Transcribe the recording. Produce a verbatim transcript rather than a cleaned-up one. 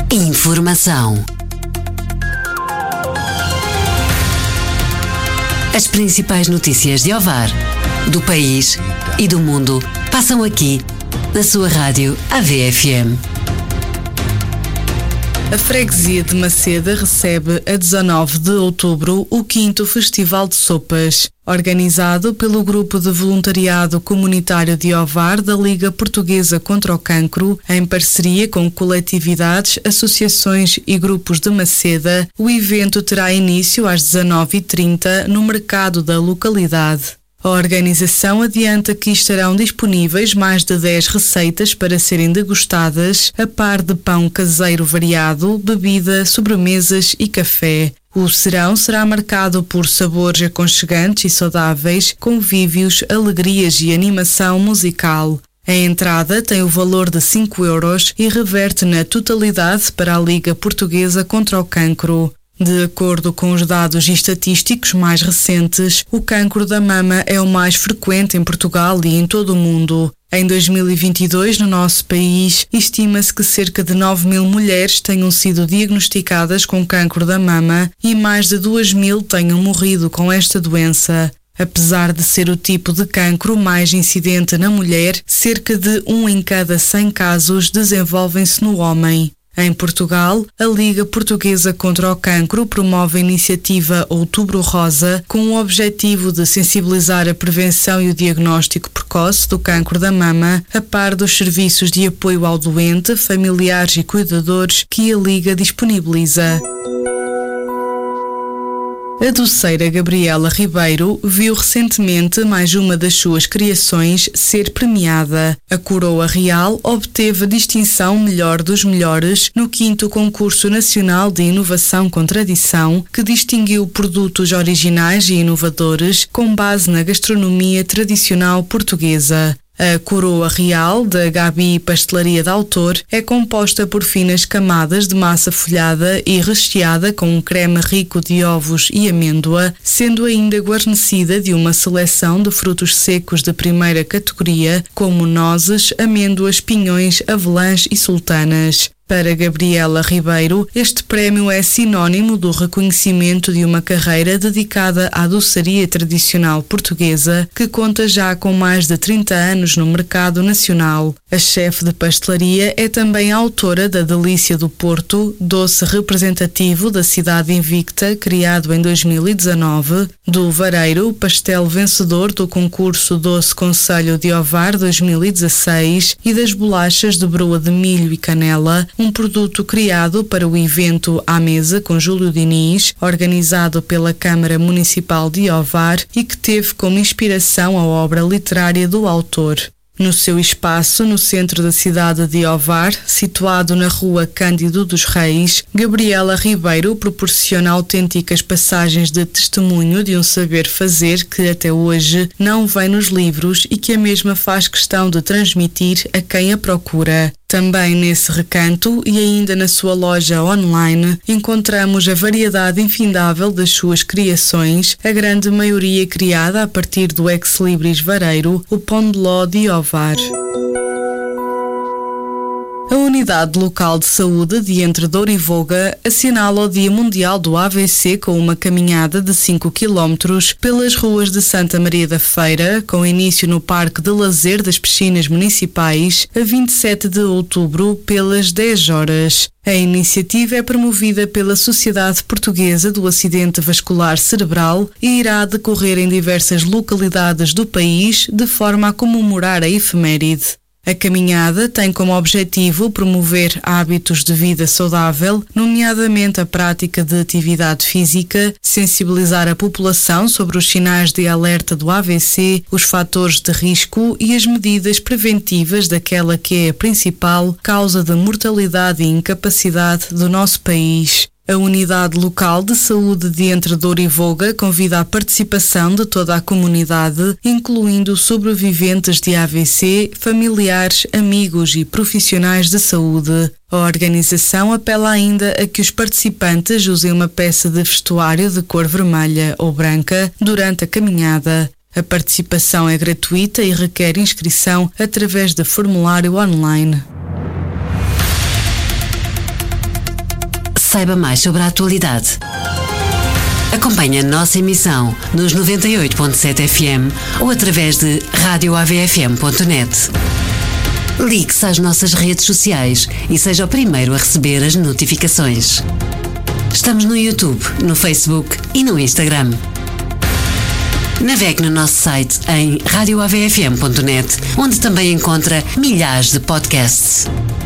Informação. As principais notícias de Ovar, do país e do mundo passam aqui, na sua rádio A V F M. A freguesia de Maceda recebe a dezanove de outubro o quinto Festival de Sopas, organizado pelo Grupo de Voluntariado Comunitário de Ovar da Liga Portuguesa contra o Cancro, em parceria com coletividades, associações e grupos de Maceda. O evento terá início às dezanove e trinta no mercado da localidade. A organização adianta que estarão disponíveis mais de dez receitas para serem degustadas, a par de pão caseiro variado, bebida, sobremesas e café. O serão será marcado por sabores aconchegantes e saudáveis, convívios, alegrias e animação musical. A entrada tem o valor de cinco euros e reverte na totalidade para a Liga Portuguesa contra o Cancro. De acordo com os dados estatísticos mais recentes, o cancro da mama é o mais frequente em Portugal e em todo o mundo. Em dois mil e vinte e dois, no nosso país, estima-se que cerca de nove mil mulheres tenham sido diagnosticadas com cancro da mama e mais de duas mil tenham morrido com esta doença. Apesar de ser o tipo de cancro mais incidente na mulher, cerca de um em cada cem casos desenvolvem-se no homem. Em Portugal, a Liga Portuguesa contra o Cancro promove a iniciativa Outubro Rosa com o objetivo de sensibilizar a prevenção e o diagnóstico precoce do cancro da mama, a par dos serviços de apoio ao doente, familiares e cuidadores que a Liga disponibiliza. A doceira Gabriela Ribeiro viu recentemente mais uma das suas criações ser premiada. A Coroa Real obteve a distinção Melhor dos Melhores no quinto Concurso Nacional de Inovação com Tradição, que distinguiu produtos originais e inovadores com base na gastronomia tradicional portuguesa. A Coroa Real, da Gabi Pastelaria de Autor, é composta por finas camadas de massa folhada e recheada com um creme rico de ovos e amêndoa, sendo ainda guarnecida de uma seleção de frutos secos de primeira categoria, como nozes, amêndoas, pinhões, avelãs e sultanas. Para Gabriela Ribeiro, este prémio é sinónimo do reconhecimento de uma carreira dedicada à doçaria tradicional portuguesa, que conta já com mais de trinta anos no mercado nacional. A chefe de pastelaria é também autora da Delícia do Porto, doce representativo da cidade invicta, criado em dois mil e dezanove, do Vareiro, pastel vencedor do concurso Doce Concelho de Ovar dois mil e dezasseis, e das bolachas de broa de milho e canela, um produto criado para o evento À Mesa com Júlio Diniz, organizado pela Câmara Municipal de Ovar e que teve como inspiração a obra literária do autor. No seu espaço, no centro da cidade de Ovar, situado na rua Cândido dos Reis, Gabriela Ribeiro proporciona autênticas passagens de testemunho de um saber fazer que até hoje não vem nos livros e que a mesma faz questão de transmitir a quem a procura. Também nesse recanto e ainda na sua loja online encontramos a variedade infindável das suas criações, a grande maioria criada a partir do ex-libris vareiro, o Pão de Ló de Ovar. A Unidade Local de Saúde de Entre Douro e Voga assinala o Dia Mundial do A V C com uma caminhada de cinco quilómetros pelas ruas de Santa Maria da Feira, com início no Parque de Lazer das Piscinas Municipais, a vinte e sete de outubro, pelas dez horas. A iniciativa é promovida pela Sociedade Portuguesa do Acidente Vascular Cerebral e irá decorrer em diversas localidades do país de forma a comemorar a efeméride. A caminhada tem como objetivo promover hábitos de vida saudável, nomeadamente a prática de atividade física, sensibilizar a população sobre os sinais de alerta do A V C, os fatores de risco e as medidas preventivas daquela que é a principal causa de mortalidade e incapacidade do nosso país. A Unidade Local de Saúde de Entre Douro e Voga convida a participação de toda a comunidade, incluindo sobreviventes de A V C, familiares, amigos e profissionais de saúde. A organização apela ainda a que os participantes usem uma peça de vestuário de cor vermelha ou branca durante a caminhada. A participação é gratuita e requer inscrição através de formulário online. saiba mais sobre a atualidade. Acompanhe a nossa emissão nos noventa e oito ponto sete F M ou através de rádio A V F M ponto net. Ligue-se às nossas redes sociais e seja o primeiro a receber as notificações. Estamos no YouTube, no Facebook e no Instagram. Navegue no nosso site em rádio A V F M ponto net, onde também encontra milhares de podcasts.